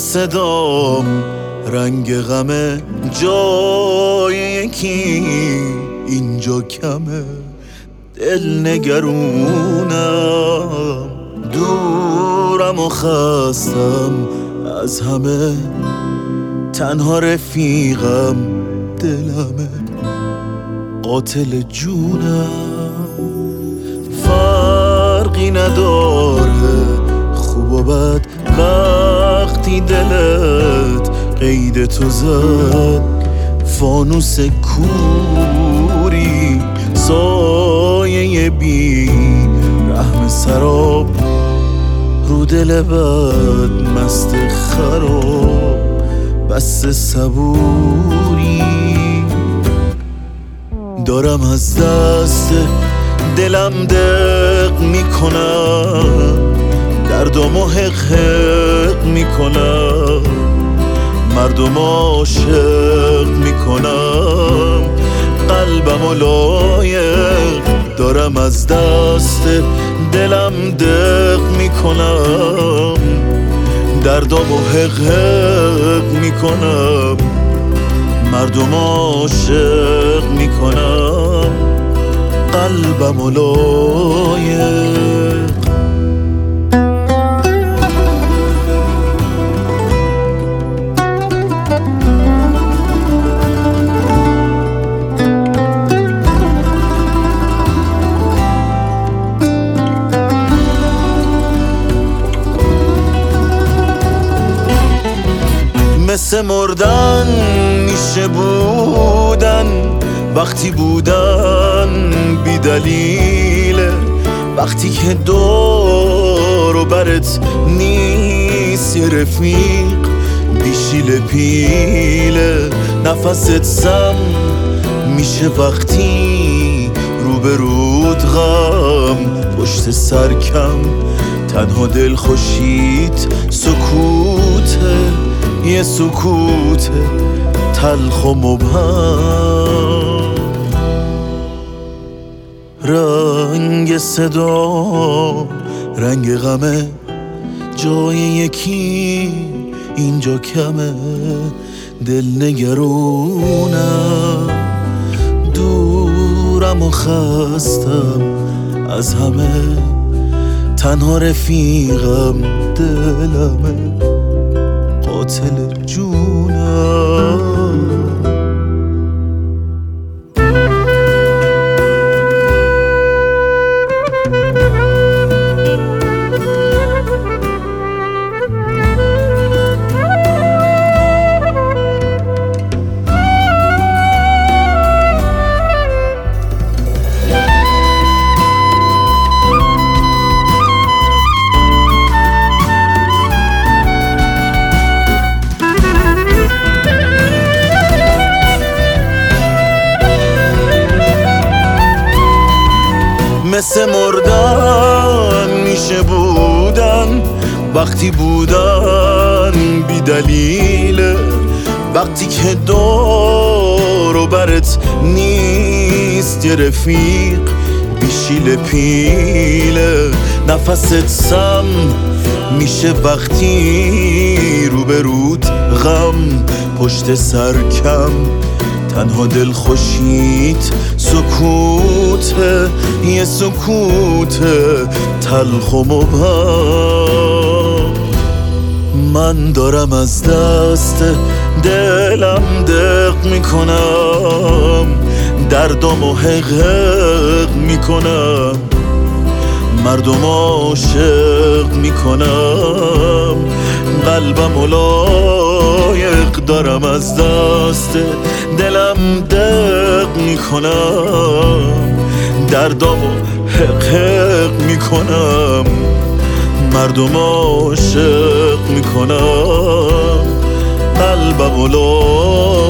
صدام رنگ غمه جای یکی اینجا کمه. دل نگرونم دورم و خستم از همه، تنها رفیقم دلمه قاتل جونم. فرقی نداره خوب و بد وقتی دلت قید تو زد. فانوس کوری سایه بی رحم سراب، رو دل بد مست خراب بس صبوری. دارم از دست دلم دق میکنم، دردمو حق میکنم، مردم عاشق میکنم، قلبمو لایق. دارم از دست دلم دق میکنم، دردمو حق میکنم، مردم عاشق میکنم، قلبمو لایق. مثل مردن میشه بودن وقتی بودن بی دلیله، وقتی که دور و برت نیست یه رفیق بیشیل پیله. نفست سم میشه وقتی روبرود غم پشت سرکم، تنها دل خوشیت سکوته، یه سکوت تلخ و مبهم. رنگ صدا رنگ غمه جای یکی اینجا کمه. دل نگرونم دورم و خستم از همه، تنها رفیقم دلمه قاتل جونم. مثل مردن میشه بودن وقتی بودن بی دلیله، وقتی که دور و برت نیست یه رفیق بیشیل پیله. نفست سم میشه وقتی روبرود غم پشت سرکم، تنها دل خوشیت سکوته، یه سکوت تلخ و مبهم. من دارم از دست دلم دق میکنم، دردمو حق میکنم، مردم عاشق میکنم، قلبمو لایق. دارم از دست دلم دق میکنم، دردمو حق میکنم، مردم عاشق میکنم، قلبمو لایق.